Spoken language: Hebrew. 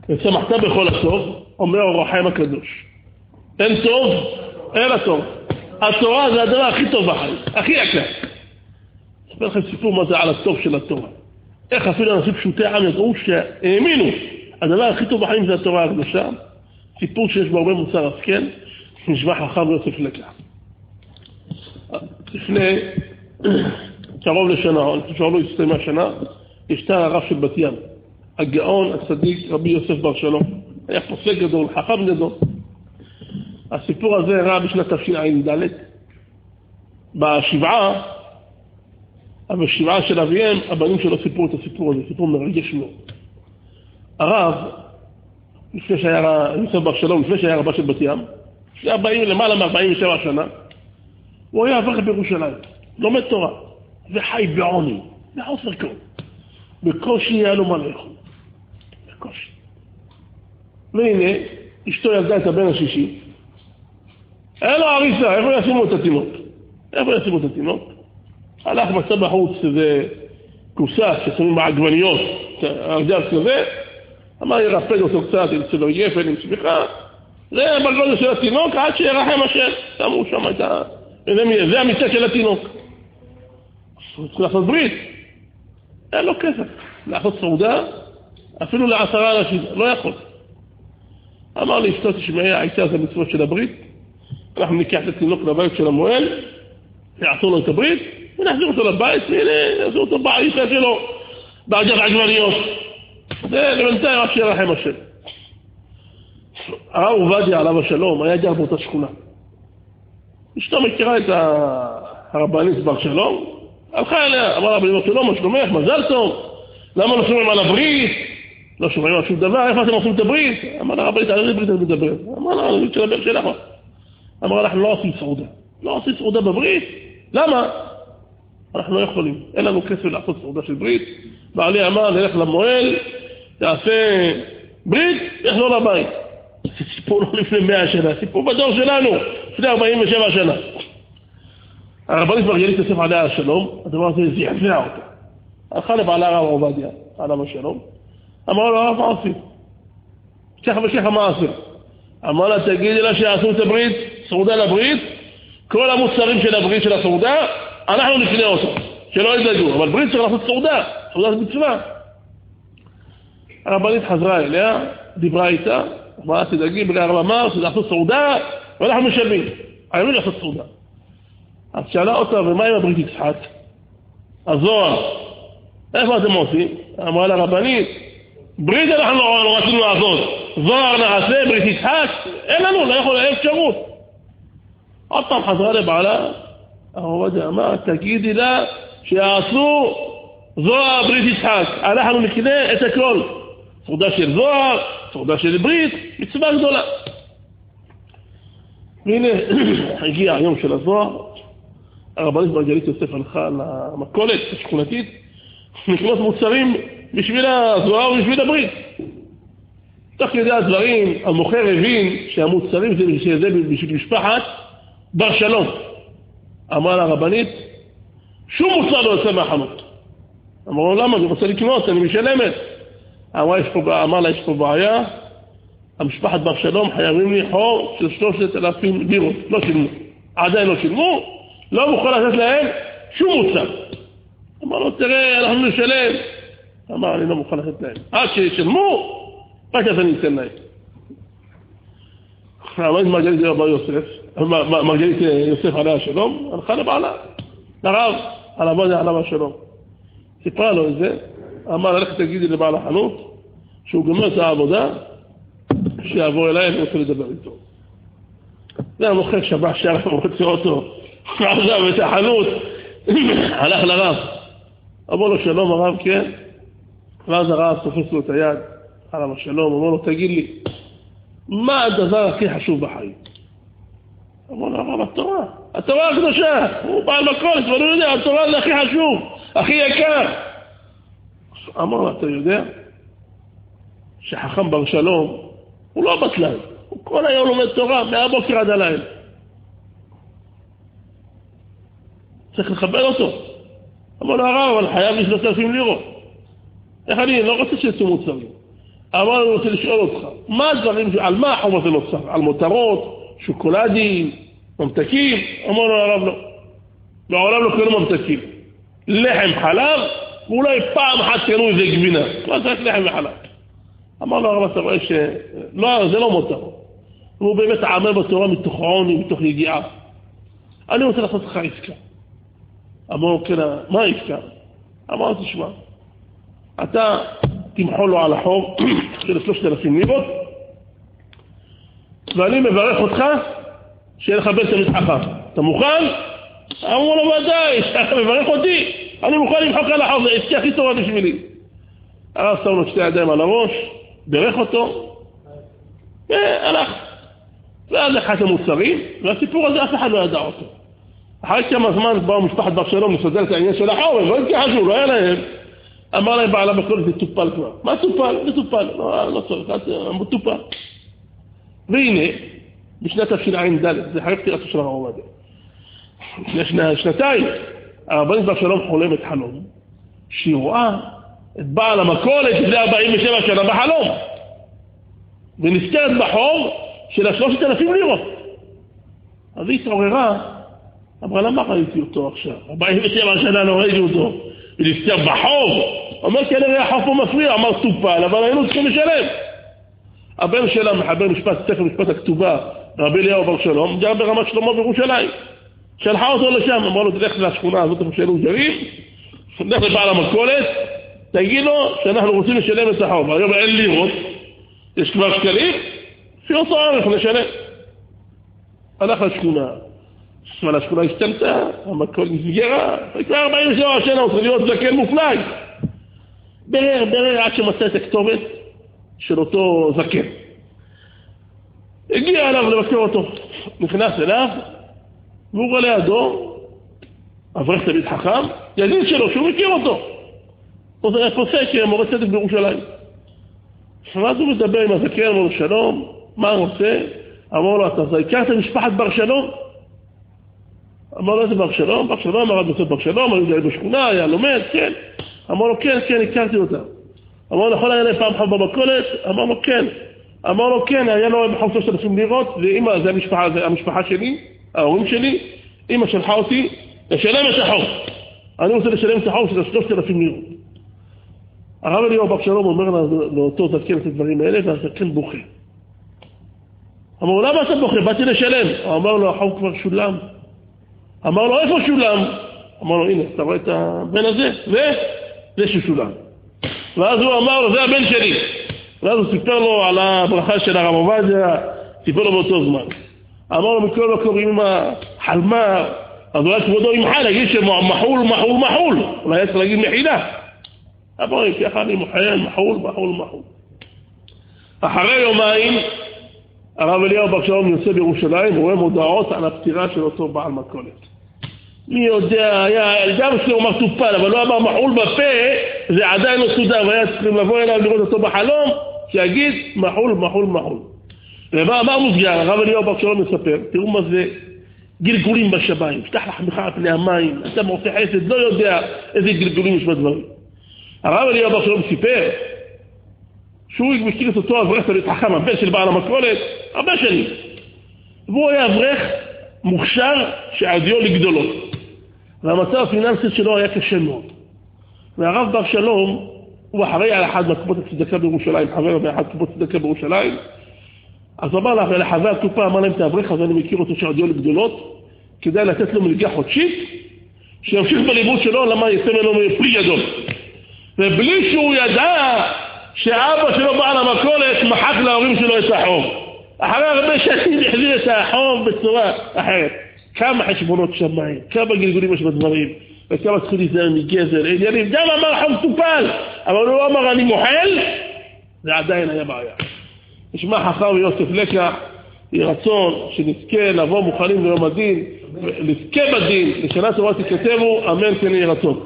ושמחת בכל הטוב, אומר אור החיים הקדוש. אין טוב, אלא טוב. התורה זה הדבר הכי טוב בחיים, הכי יקר. אספר לכם סיפור מה זה על הטוב של התורה. איך אפילו אנשים פשוטי עם ידעו שהאמינו, הדבר הכי טוב בחיים זה התורה הקדושה. סיפור שיש בו הרבה מוסר השכל, נשמע חכם יוסף לקח. לפני קרוב לשנה, או לפני לא הסתיימה השנה, השתר הרב של בת ים, הגאון הצדיק רבי יוסף בר שלום. היה פוסק גדול, חכם גדול. הסיפור הזה ראה בשנת תשע"ד, בשבעה של אביהם, הבנים שלו סיפרו את הסיפור הזה, סיפור מרגש מאוד. הרב, לפני שהיה יוסף בר שלום, לפני שהיה רבה של בת ים, שהיה למעלה מ-47 שנה, הוא היה אברך בירושלים, לומד תורה, וחי בעוני, בחוסר כל. בקושי היה לו מה לאכול. בקושי. והנה, אשתו ילדה את הבן השישי, אין לו הריסה, איפה ישימו את התינוק? הלך מצא בחוץ איזה קוסה ששמים בעגבניות, ארגז כזה, אמר ירפד אותו קצת, ימצא לו יפל עם צמיחה, זה בגודל של התינוק עד שירחם השם. שמו שם את זה המיטה של התינוק. הוא צריך לעשות ברית, אין לו כסף לעשות סעודה, אפילו ל10 אנשים, לא יכול. אמר לי אשתו תשמעי, הייתה זה מצוות של הברית, אנחנו ניקח את התינוק לבית של המואל, נעשו לו את הברית, ונחזיר אותו לבית, והנה, נחזיר אותו בעיסה שלו, בארגז עגבניות. זה לבינתיים רק שירחם השם. הרב עובדיה עליו השלום היה גר באותה שכונה. אשתו מכירה את הרבנית בר שלום, הלכה אליה, אמרה לה, שלום, מה שלומך, מזל טוב, למה לא שומעים על הברית? לא שומעים על שום דבר, איפה אתם עושים את הברית? אמרה לה, הרבנית, על איזה ברית את מדברת? אמרה לה, הברית של הבן שלך. אמרה לה, אנחנו לא עושים סעודה. לא עושים סעודה בברית? למה? אנחנו לא יכולים, אין לנו כסף לעשות סעודה של ברית. בעלי אמר, נלך למואל, תעשה ברית, יחזור לבית. זה סיפור לא לפני 100 שנה, סיפור בדור שלנו, לפני 47 שנה. הרבנית מרגלית יוסף עליה השלום, הדבר הזה זעזע אותה. הלכה לבעלה הרב עובדיה, עליו השלום, אמרה לו, הרב, מה עושים? ככה וככה מה עושים? אמרה לה, תגידי לה שיעשו את הברית, סעודה לברית, כל המוצרים של הברית של הסעודה, אנחנו נקנה אותו, שלא ידאגו, אבל ברית צריך לעשות סעודה, סעודה זה מצווה. הרבנית חזרה אליה, דיברה איתה, אמרה, תדאגי, בלי הרב אמר, לעשות סעודה, ואנחנו משלמים. היינו לעשות סעודה. אז שאלה אותה, ומה עם הברית יצחק? הזוהר, איפה אתם עושים? אמרה לרבנית, ברית אנחנו לא רצינו לעשות, זוהר נעשה, ברית יצחק, אין לנו, לא יכול, אין אפשרות. עוד פעם חזרה לבעלה, הרב עובדיה אמר, תגידי לה שיעשו זוהר ברית יצחק, אנחנו נקנה את הכל. סעודה של זוהר, סעודה של ברית, מצווה גדולה. והנה, הגיע היום של הזוהר, הרבנית מרגלית יוסף הלכה למכולת השכונתית, לקנות מוצרים בשביל הזוהר ובשביל הברית. תוך כדי הדברים, המוכר הבין שהמוצרים זה בשביל משפחת בר שלום. אמרה לרבנית, שום מוצר לא יוצא מהחנות. אמרו, למה? אני רוצה לקנות, אני משלמת. אמר לה, יש פה בעיה, המשפחת בר שלום חייבים לי חור של 3,000 לירות, לא שילמו. עדיין לא שילמו, לא מוכן לתת להם שום מוצר. אמר לו, תראה, אנחנו נשלם. אמר, אני לא מוכן לתת להם. עד שישלמו, רק אז אני אתן להם. הרבנית מרגלית יוסף עליה השלום, הלכה לבעלה, לרב, על עבודה עליו השלום. סיפרה לו את זה, אמר, הלכת תגידי לבעל החנות, שהוא גמר את העבודה, שיעבור אליי, אני רוצה לדבר איתו. זה המוכר שבח שהרב רוצה אותו, עזב את החנות, הלך לרב. אמר לו, שלום הרב, כן? ואז הרב תופס לו את היד, עליו השלום, אמר לו, תגיד לי, מה הדבר הכי חשוב בחיים? אמר לו, הרב, התורה הקדושה, הוא בעל מכולת, ואני יודע, התורה זה הכי חשוב, הכי יקר. אמר לו, אתה יודע שחכם בר שלום הוא לא בטלן, הוא כל היום לומד תורה מהבוקר עד הלילה. צריך לכבד אותו. אמר לו, הרב, אבל חייב לי 3,000 לירות. איך אני לא רוצה שיצאו מוצרים. אמר אני רוצה לשאול אותך, מה הדברים, על מה החוב הזה נוצר? על מותרות, שוקולדים, ממתקים? אמר לו הרב לא. בעולם לא קנו ממתקים. לחם חלב, ואולי פעם אחת קנו איזה גבינה. מה זה רק לחם וחלב? אמר לו הרב, אתה רואה לא, זה לא מותר. הוא באמת עמל בתורה מתוך עוני, מתוך יגיעה. אני רוצה לעשות לך עסקה. אמר לו, כן, מה העסקה? אמר לו, תשמע, אתה תמחול לו על החוב של 3,000 לירות, ואני מברך אותך שיהיה לך בן תלמיד חכם. אתה מוכן? אמרו לו, ודאי, אתה מברך אותי, אני מוכן למחוק על החוב, זה עסקה הכי טובה בשבילי. הרב שם לו 2 ידיים על הראש, ברך אותו, והלך. ואז לקח את המוצרים, והסיפור הזה אף אחד לא ידע אותו. אחרי כמה זמן באו משפחת בר שלום לסדר את העניין של החוב, הם לא התייחסו, לא היה להם. אמר להם בעלה בכל זה טופל כבר. מה טופל? זה טופל. לא צריך, אמרו טופל. והנה, בשנת תשע"ד, זה חייב פטירתו של הרב עובדיה. לפני שנתיים, הרבנית בר שלום חולמת חלום, שהיא רואה את בעל המכולת לפני 47 שנה בחלום. ונזכרת בחוב של 3,000 לירות. אז היא התעוררה, אמרה, למה ראיתי אותו עכשיו? 47 שנה לא ראיתי אותו. ונזכר בחוב. אומר, כנראה החוב פה מפריע, אמר טופל, אבל היינו צריכים לשלם. הבן שלה מחבר ספר משפט הכתובה, רבי אליהו בר שלום, גר ברמת שלמה בירושלים. שלחה אותו לשם, אמר לו, תלך לשכונה הזאת, איפה שהיינו גרים, תלך לבעל המכולת, תגיד לו שאנחנו רוצים לשלם את החוב. היום אין לירות, יש כבר שקלים, שאותו ערך נשלם. הלך לשכונה. אבל השכונה השתנתה, המכולת נסגרה, כבר 47 שנה, הוא צריך להיות זקן מופלג. ברר עד שמצא את הכתובת של אותו זקן. הגיע אליו לבקר אותו, נכנס אליו, והוא רואה לידו, אברך תלמיד חכם, ידיד שלו, שהוא מכיר אותו. הוא פוסק מורה צדק בירושלים. ואז הוא מדבר עם הזקן, אמר לו שלום, מה הוא עושה? אמר לו, אתה הכרת משפחת בר שלום? אמר לו, איזה בר שלום? בר שלום, אמר לו, בר שלום, היה בשכונה, היה לומד, כן. אמר לו, כן, הכרתי אותה. אמר לו, יכול היה להם פעם חוב במכולת? אמר לו, כן. אמר לו, כן, היה לו חוב 3,000 לירות, ואמא, זה המשפחה שלי, ההורים שלי, אמא שלחה אותי לשלם את החוב. אני רוצה לשלם את החוב של 3,000 לירות. הרב אליהו בר שלום אומר לאותו זקן את הדברים האלה, והזקן בוכה. אמר לו, למה אתה בוכה? באתי לשלם. אמר לו, החוב כבר שולם. אמר לו, איפה שולם? אמר לו, הנה, אתה רואה את הבן הזה? זה ששולם. ואז הוא אמר לו, זה הבן שלי. ואז הוא סיפר לו על הברכה של הרב עובדיה, סיפר לו באותו זמן. אמר לו, מכל לא קוראים עם החלמה, אז אולי כבודו ימחה, להגיד שמחול, מחול, מחול. אולי צריך להגיד מחילה. אמר לי, ככה אני מוחל, מחול, מחול, מחול. אחרי יומיים, הרב אליהו בר שלום יוצא בירושלים, הוא רואה מודעות על הפטירה של אותו בעל מכולת. מי יודע, גם שהוא אמר טופל, אבל לא אמר מחול בפה, זה עדיין לא סודר, והיה צריכים לבוא אליו לראות אותו בחלום, שיגיד מחול, מחול, מחול. ומה מוסגר? הרב אליהו בר שלום מספר, תראו מה זה גלגולים בשמיים, פתח לחמך על פני המים, אתה מרופא חסד, לא יודע איזה גלגולים יש בדברים. הרב אליהו בר שלום סיפר, שהוא מכיר את אותו אברך תלמיד חכם, הבן של בעל המכולת, הרבה שנים. והוא היה אברך מוכשר שעדיו לגדולות. והמצב הפיננסי שלו היה קשה מאוד. והרב בר שלום, הוא אחראי על אחד מקומות הצדקה בירושלים, חבר באחד מקומות הצדקה בירושלים. אז אמר לחבר הקופה, אמר להם את האברך, אז אני מכיר אותו שעדיו לגדולות, כדאי לתת לו מלגה חודשית, שימשיך בלימוד שלו, למה יצא ממנו פרי גדול. ובלי שהוא ידע שאבא שלו בעל המכולת מחק להורים שלו את החוב. אחרי הרבה שנים החזיר את החוב בצורה אחרת. כמה חשבונות שמיים, כמה גלגולים יש בדברים, וכמה צריכים להיזהר מגזל, עניינים. גם אמר חוב טופל, אבל הוא אמר אני מוחל, זה עדיין היה בעיה. נשמע חכם ויוסף לקח, יהי רצון שנזכה לבוא מוכנים ליום הדין, נזכה בדין, לשנה טובה תכתבו, אמן כן יהי רצון.